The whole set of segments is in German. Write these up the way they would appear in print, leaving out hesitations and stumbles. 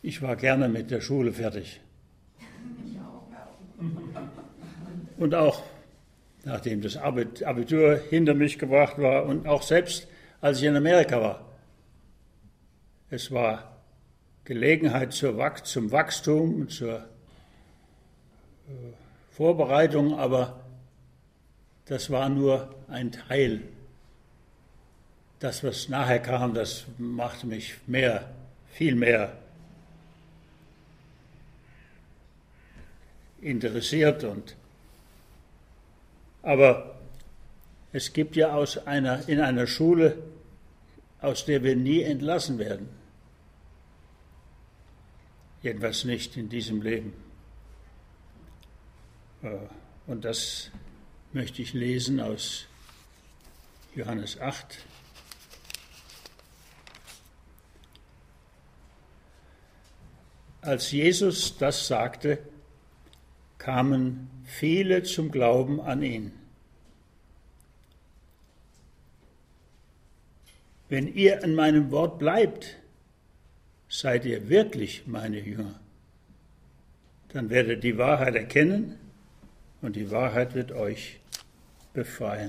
Ich war gerne mit der Schule fertig. Und auch nachdem das Abitur hinter mich gebracht war und auch selbst als ich in Amerika war. Es war Gelegenheit zum Wachstum, zur Vorbereitung, aber das war nur ein Teil. Das, was nachher kam, das machte mich viel mehr interessiert. Aber es gibt ja in einer Schule, aus der wir nie entlassen werden. Jedenfalls nicht in diesem Leben. Und das möchte ich lesen aus Johannes 8. Als Jesus das sagte, kamen viele zum Glauben an ihn. Wenn ihr an meinem Wort bleibt, seid ihr wirklich meine Jünger. Dann werdet die Wahrheit erkennen und die Wahrheit wird euch befreien.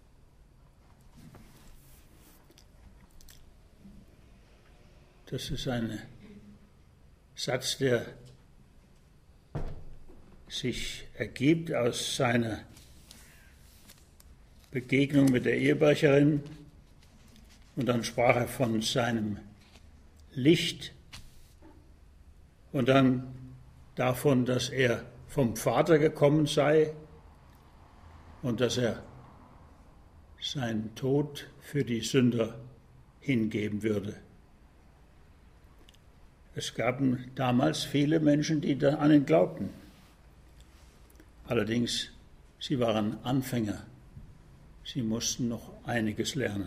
Das ist ein Satz, der sich ergibt aus seiner Begegnung mit der Ehebrecherin. Und dann sprach er von seinem Licht und dann davon, dass er vom Vater gekommen sei und dass er seinen Tod für die Sünder hingeben würde. Es gab damals viele Menschen, die da an ihn glaubten. Allerdings, sie waren Anfänger. Sie mussten noch einiges lernen.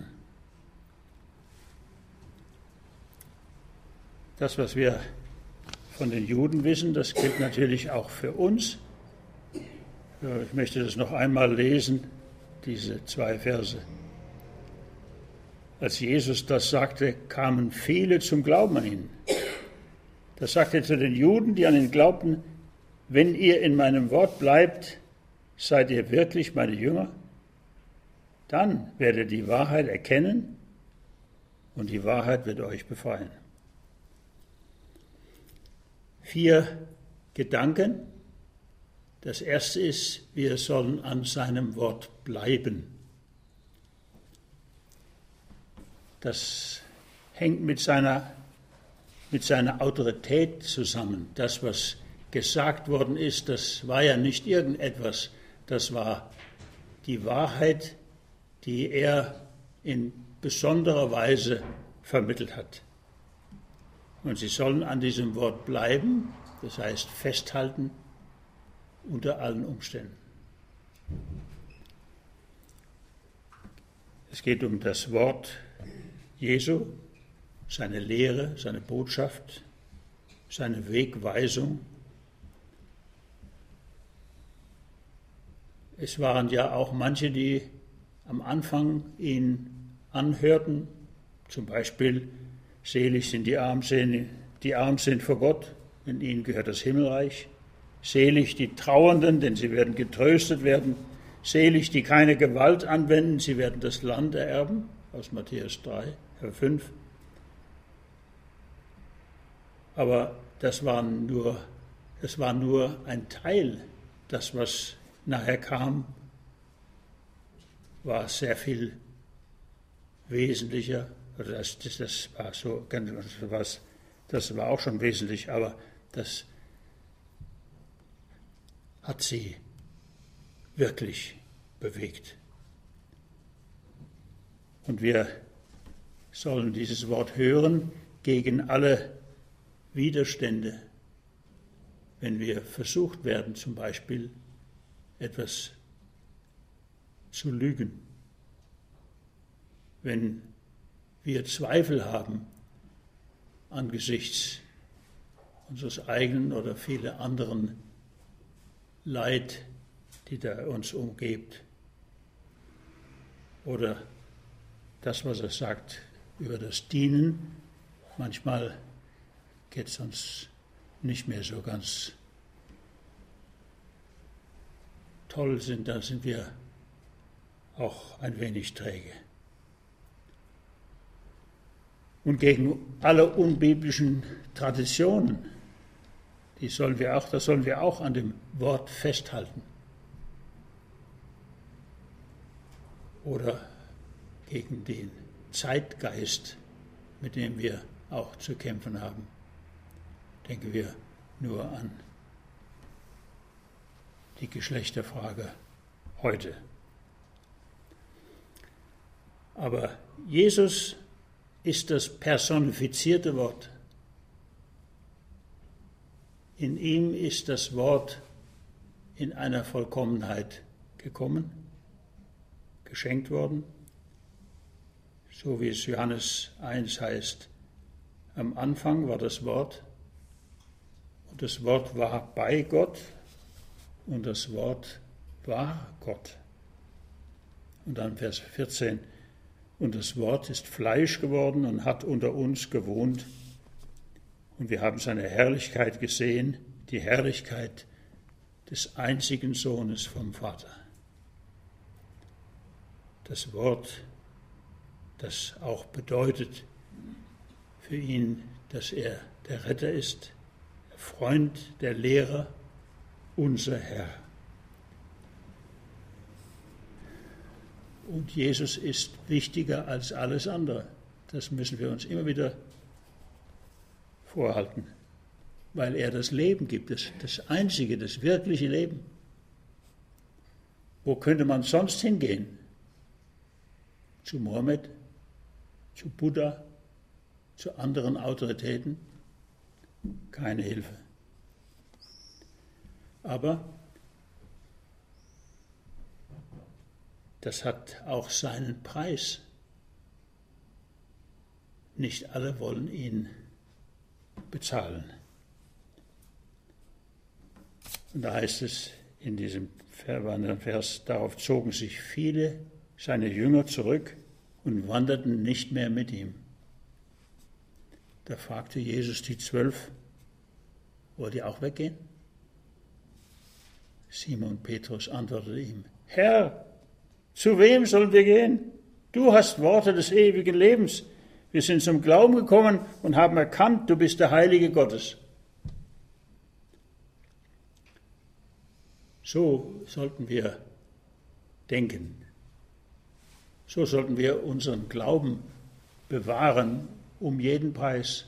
Das, was wir von den Juden wissen, das gilt natürlich auch für uns. Ich möchte das noch einmal lesen, diese 2 Verse. Als Jesus das sagte, kamen viele zum Glauben an ihn. Das sagte er zu den Juden, die an ihn glaubten, wenn ihr in meinem Wort bleibt, seid ihr wirklich meine Jünger? Dann werdet ihr die Wahrheit erkennen und die Wahrheit wird euch befreien. 4 Gedanken. Das erste ist, wir sollen an seinem Wort bleiben. Das hängt mit seiner Autorität zusammen. Das, was gesagt worden ist, das war ja nicht irgendetwas, das war die Wahrheit, die er in besonderer Weise vermittelt hat. Und sie sollen an diesem Wort bleiben, das heißt festhalten unter allen Umständen. Es geht um das Wort Jesu, seine Lehre, seine Botschaft, seine Wegweisung. Es waren ja auch manche, die am Anfang ihn anhörten, zum Beispiel selig sind die arm sind vor Gott, denn ihnen gehört das Himmelreich. Selig die Trauernden, denn sie werden getröstet werden. Selig die keine Gewalt anwenden, sie werden das Land ererben, aus Matthäus 5. Aber das war nur ein Teil. Das, was nachher kam, war sehr viel wesentlicher. Das war auch schon wesentlich, aber das hat sie wirklich bewegt. Und wir sollen dieses Wort hören gegen alle Widerstände, wenn wir versucht werden, zum Beispiel etwas zu lügen, wenn wir Zweifel haben angesichts unseres eigenen oder viele anderen Leid, die da uns umgibt, oder das, was er sagt über das Dienen. Manchmal geht es uns nicht mehr so ganz toll, dann sind wir auch ein wenig träge. Und gegen alle unbiblischen Traditionen, das sollen wir auch an dem Wort festhalten. Oder gegen den Zeitgeist, mit dem wir auch zu kämpfen haben. Denken wir nur an die Geschlechterfrage heute. Aber Jesus ist das personifizierte Wort. In ihm ist das Wort in einer Vollkommenheit gekommen, geschenkt worden, so wie es Johannes 1 heißt. Am Anfang war das Wort und das Wort war bei Gott und das Wort war Gott. Und dann Vers 14, und das Wort ist Fleisch geworden und hat unter uns gewohnt. Und wir haben seine Herrlichkeit gesehen, die Herrlichkeit des einzigen Sohnes vom Vater. Das Wort, das auch bedeutet für ihn, dass er der Retter ist, der Freund, der Lehrer, unser Herr. Und Jesus ist wichtiger als alles andere. Das müssen wir uns immer wieder vorhalten, weil er das Leben gibt, das einzige, das wirkliche Leben. Wo könnte man sonst hingehen? Zu Mohammed, zu Buddha, zu anderen Autoritäten? Keine Hilfe. Aber das hat auch seinen Preis. Nicht alle wollen ihn bezahlen. Und da heißt es in diesem Vers, darauf zogen sich viele seine Jünger zurück und wanderten nicht mehr mit ihm. Da fragte Jesus die 12, wollt ihr auch weggehen? Simon Petrus antwortete ihm, Herr, zu wem sollen wir gehen? Du hast Worte des ewigen Lebens. Wir sind zum Glauben gekommen und haben erkannt, du bist der Heilige Gottes. So sollten wir denken. So sollten wir unseren Glauben bewahren, um jeden Preis,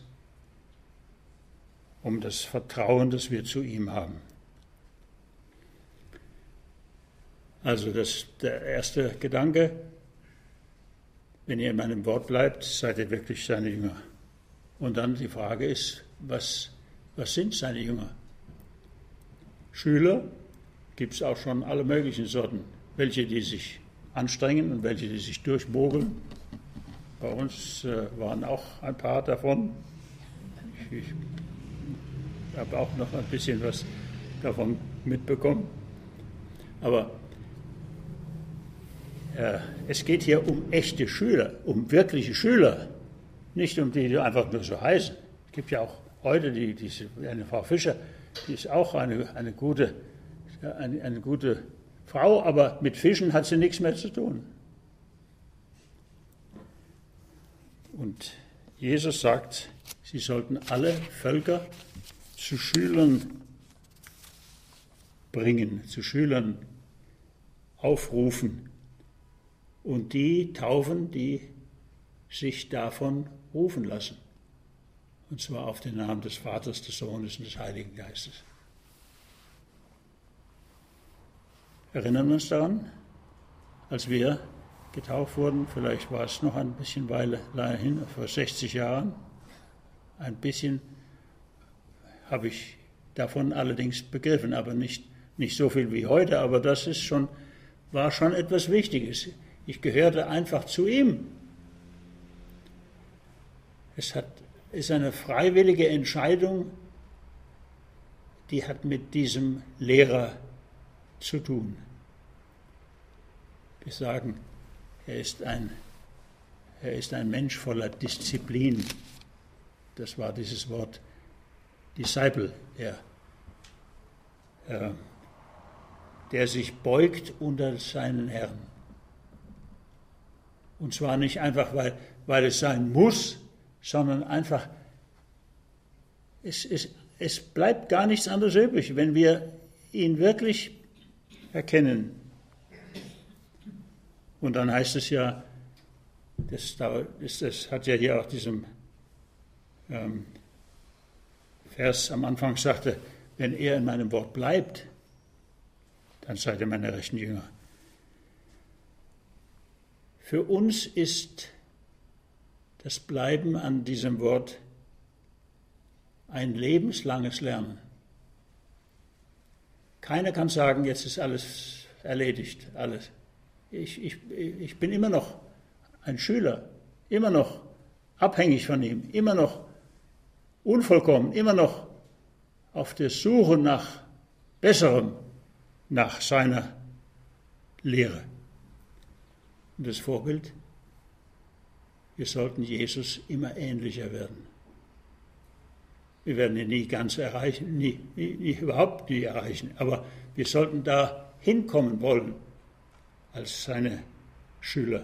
um das Vertrauen, das wir zu ihm haben. Also der erste Gedanke, wenn ihr in meinem Wort bleibt, seid ihr wirklich seine Jünger. Und dann die Frage ist, was sind seine Jünger? Schüler gibt es auch schon alle möglichen Sorten. Welche, die sich anstrengen und welche, die sich durchmogeln. Bei uns waren auch ein paar davon. Ich habe auch noch ein bisschen was davon mitbekommen. Aber es geht hier um echte Schüler, um wirkliche Schüler, nicht um die einfach nur so heißen. Es gibt ja auch heute eine Frau Fischer, die ist auch eine gute Frau, aber mit Fischen hat sie nichts mehr zu tun. Und Jesus sagt, sie sollten alle Völker zu Schülern bringen, zu Schülern aufrufen. Und die taufen, die sich davon rufen lassen. Und zwar auf den Namen des Vaters, des Sohnes und des Heiligen Geistes. Erinnern wir uns daran, als wir getauft wurden, vielleicht war es noch ein bisschen Weile hin, vor 60 Jahren, ein bisschen habe ich davon allerdings begriffen, aber nicht so viel wie heute, aber das war schon etwas Wichtiges. Ich gehörte einfach zu ihm. Es ist eine freiwillige Entscheidung, die hat mit diesem Lehrer zu tun. Wir sagen, er ist ein Mensch voller Disziplin. Das war dieses Wort Disciple, der sich beugt unter seinen Herrn. Und zwar nicht einfach, weil es sein muss, sondern einfach, es bleibt gar nichts anderes übrig, wenn wir ihn wirklich erkennen. Und dann heißt es ja, das hat ja hier auch diesem Vers am Anfang sagte, wenn er in meinem Wort bleibt, dann seid ihr meine rechten Jünger. Für uns ist das Bleiben an diesem Wort ein lebenslanges Lernen. Keiner kann sagen, jetzt ist alles erledigt, alles. Ich bin immer noch ein Schüler, immer noch abhängig von ihm, immer noch unvollkommen, immer noch auf der Suche nach Besserem, nach seiner Lehre. Und das Vorbild, wir sollten Jesus immer ähnlicher werden. Wir werden ihn nie ganz erreichen, überhaupt nie erreichen, aber wir sollten da hinkommen wollen als seine Schüler.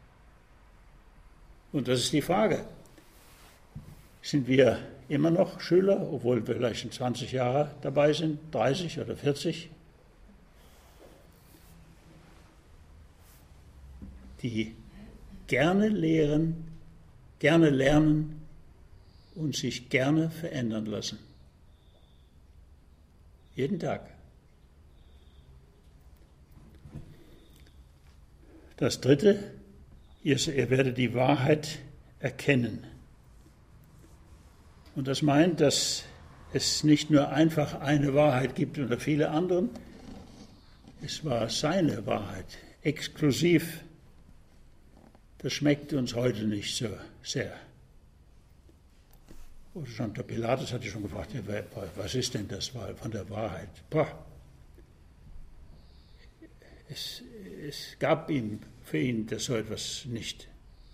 Und das ist die Frage. Sind wir immer noch Schüler, obwohl wir vielleicht schon 20 Jahre dabei sind, 30 oder 40? Die gerne lehren, gerne lernen und sich gerne verändern lassen. Jeden Tag. Das Dritte, ihr werdet die Wahrheit erkennen. Und das meint, dass es nicht nur einfach eine Wahrheit gibt unter viele anderen. Es war seine Wahrheit, exklusiv. Das schmeckt uns heute nicht so sehr. Und schon der Pilatus hatte schon gefragt, was ist denn das von der Wahrheit? Es gab für ihn das so etwas nicht.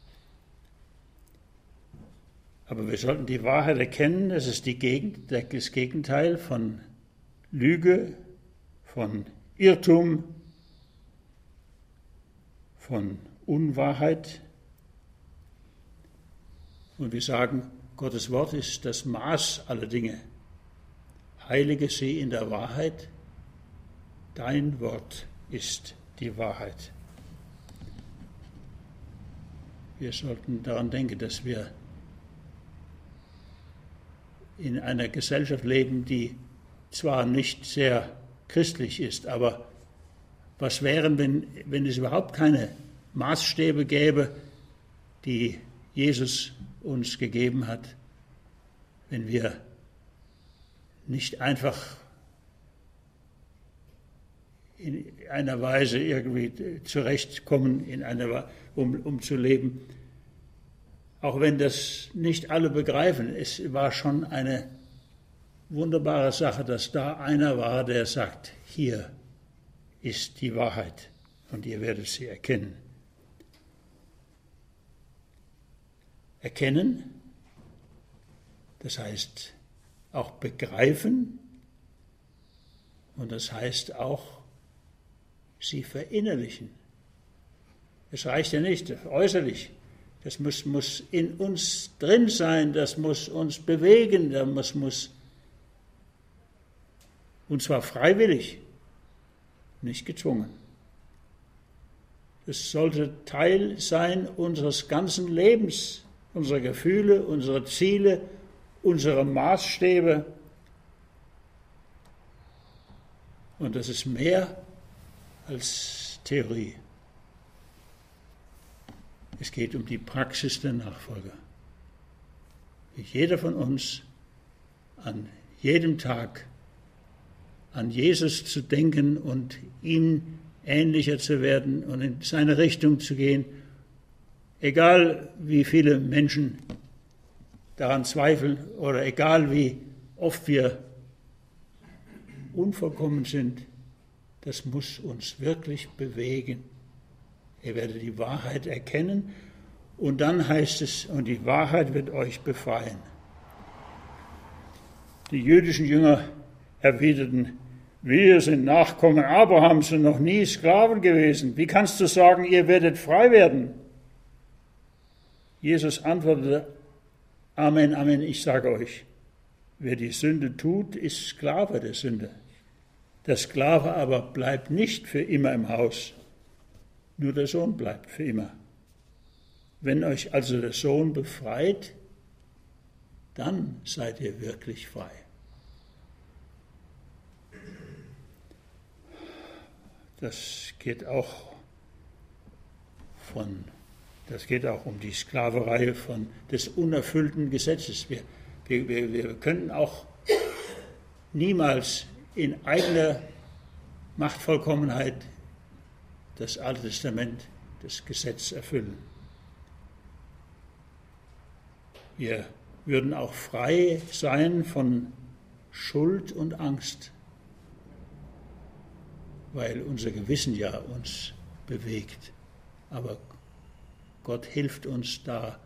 Aber wir sollten die Wahrheit erkennen, das ist das Gegenteil von Lüge, von Irrtum, von Unwahrheit. Und wir sagen, Gottes Wort ist das Maß aller Dinge. Heilige sie in der Wahrheit. Dein Wort ist die Wahrheit. Wir sollten daran denken, dass wir in einer Gesellschaft leben, die zwar nicht sehr christlich ist, aber was wären, wenn es überhaupt keine Maßstäbe gäbe, die Jesus uns gegeben hat, wenn wir nicht einfach in einer Weise irgendwie zurechtkommen, um zu leben. Auch wenn das nicht alle begreifen, es war schon eine wunderbare Sache, dass da einer war, der sagt, hier ist die Wahrheit und ihr werdet sie erkennen. Erkennen, das heißt auch begreifen und das heißt auch sie verinnerlichen. Es reicht ja nicht äußerlich. Das muss in uns drin sein, das muss uns bewegen, das muss, und zwar freiwillig, nicht gezwungen. Es sollte Teil sein unseres ganzen Lebens, unserer Gefühle, unserer Ziele, unserer Maßstäbe. Und das ist mehr als Theorie. Es geht um die Praxis der Nachfolge. Wie jeder von uns an jedem Tag an Jesus zu denken und ihm ähnlicher zu werden und in seine Richtung zu gehen, egal wie viele Menschen daran zweifeln oder egal wie oft wir unvollkommen sind, das muss uns wirklich bewegen. Ihr werdet die Wahrheit erkennen und dann heißt es, und die Wahrheit wird euch befreien. Die jüdischen Jünger erwiderten: Wir sind Nachkommen Abrahams und noch nie Sklaven gewesen. Wie kannst du sagen, ihr werdet frei werden? Jesus antwortete: Amen, Amen, ich sage euch, wer die Sünde tut, ist Sklave der Sünde. Der Sklave aber bleibt nicht für immer im Haus, nur der Sohn bleibt für immer. Wenn euch also der Sohn befreit, dann seid ihr wirklich frei. Das geht auch um die Sklaverei des unerfüllten Gesetzes. Wir können auch niemals in eigener Machtvollkommenheit das Alte Testament, das Gesetz erfüllen. Wir würden auch frei sein von Schuld und Angst, weil unser Gewissen ja uns bewegt. Aber Gott hilft uns da,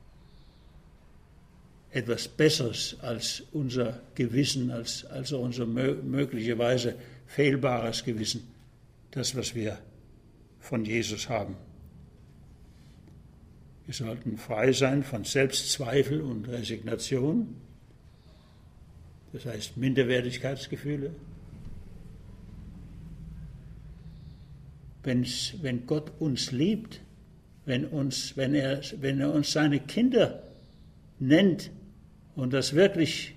etwas Besseres als unser Gewissen, als unser möglicherweise fehlbares Gewissen, das, was wir von Jesus haben. Wir sollten frei sein von Selbstzweifel und Resignation, das heißt Minderwertigkeitsgefühle. Wenn Gott uns liebt, wenn er uns seine Kinder nennt und das wirklich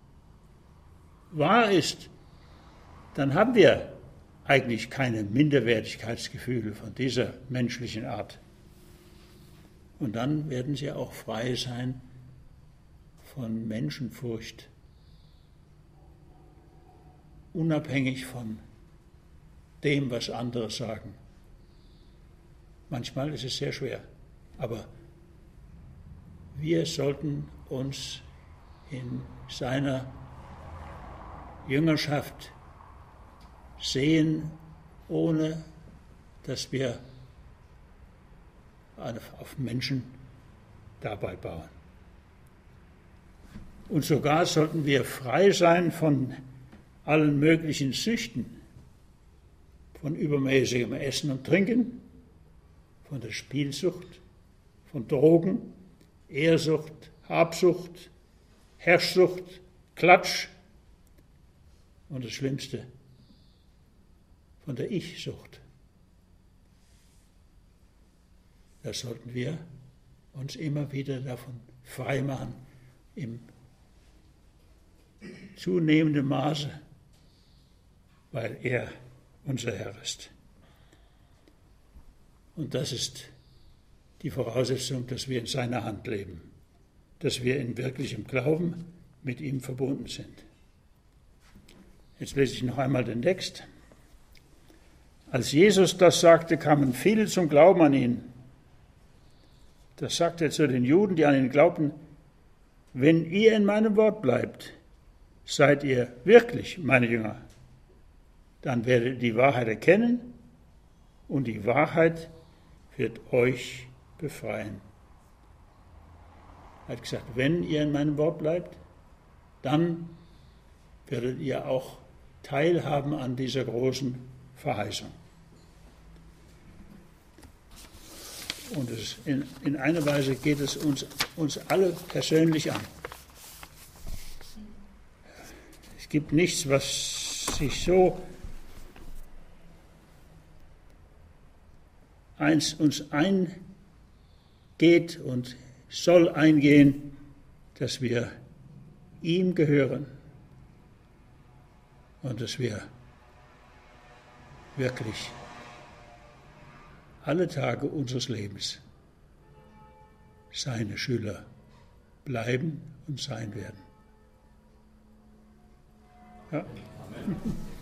wahr ist, dann haben wir eigentlich keine Minderwertigkeitsgefühle von dieser menschlichen Art. Und dann werden sie auch frei sein von Menschenfurcht, unabhängig von dem, was andere sagen. Manchmal ist es sehr schwer, aber wir sollten uns in seiner Jüngerschaft sehen, ohne dass wir auf Menschen dabei bauen. Und sogar sollten wir frei sein von allen möglichen Süchten, von übermäßigem Essen und Trinken, von der Spielsucht, von Drogen, Ehrsucht, Habsucht, Herrschsucht, Klatsch und das Schlimmste, von der Ich-Sucht. Da sollten wir uns immer wieder davon freimachen, im zunehmenden Maße, weil er unser Herr ist. Und das ist die Voraussetzung, dass wir in seiner Hand leben, dass wir in wirklichem Glauben mit ihm verbunden sind. Jetzt lese ich noch einmal den Text. Als Jesus das sagte, kamen viele zum Glauben an ihn. Das sagte er zu den Juden, die an ihn glaubten: Wenn ihr in meinem Wort bleibt, seid ihr wirklich meine Jünger. Dann werdet ihr die Wahrheit erkennen und die Wahrheit wird euch befreien. Er hat gesagt, wenn ihr in meinem Wort bleibt, dann werdet ihr auch teilhaben an dieser großen Verheißung. Und in einer Weise geht es uns alle persönlich an. Es gibt nichts, was sich so uns eingeht und soll eingehen, dass wir ihm gehören und dass wir wirklich alle Tage unseres Lebens seine Schüler bleiben und sein werden. Ja. Amen.